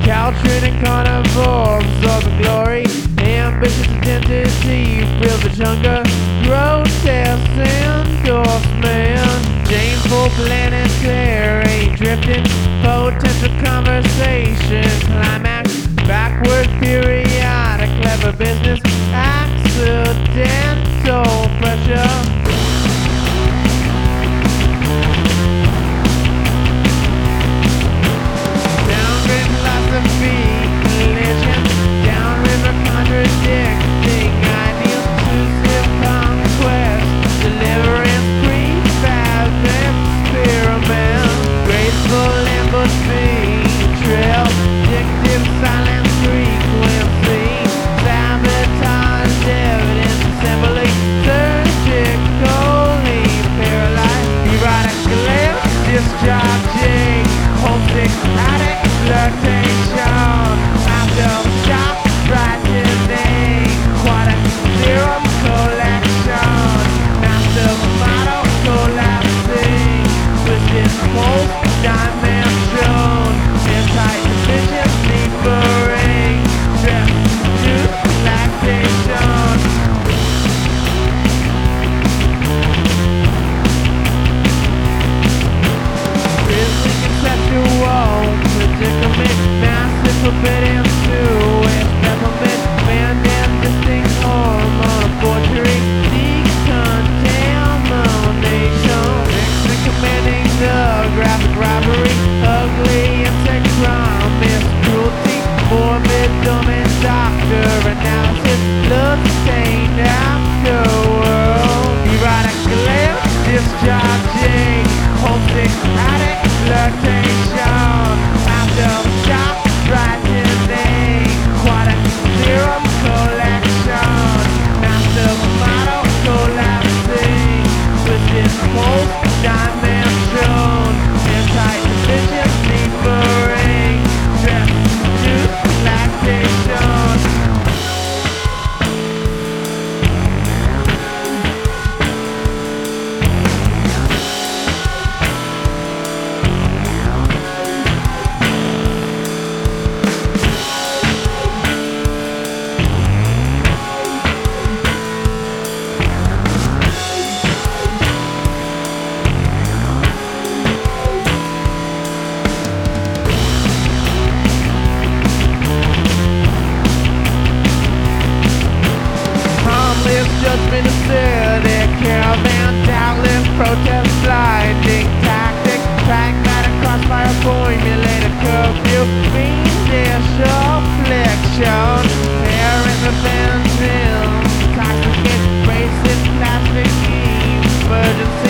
Caltrans and carnivores absorb the glory. Ambitious identity fills the hunger. Grotesque endorsement. Shameful planetary drifting. Potential conversation. Climax. Backward periodic. Clever business. Accidental pressure. Contradicting ideals, intrusive conquest, deliverance, prefab experiment, graceful embassy, trail, addictive silence, frequency, sabotage, evidence, assembly, surgically paralyzed, erotic glare, discharging, homesick, addict, flirtation, after shock. Frightening, aquatic, zero collection, massive model collapsing, twisted whole dimension, anti-division, deepering, drift to lactation. Grisly conceptual predicament, massive forbidden to it. Man and distinct hormone forgery, decontamination, mixing commanding the graphic robbery, ugly insect crime, miss cruelty, morbid domain doctor analysis, blood stained afterworld, erotic glare, discharging, homesick addict, flirtation, aftershock, frightening, aquatic. Zero collection, massive model collapsing, twisted whole dimension, anti-division, deepering, drift to lactation. Judgment acidic, caravan, doubtless, protest, blinding tactic, pragmatic crossfire, formulated curfew, fiendish affliction, parent repentant, intoxicate, racist, plastic, emergency.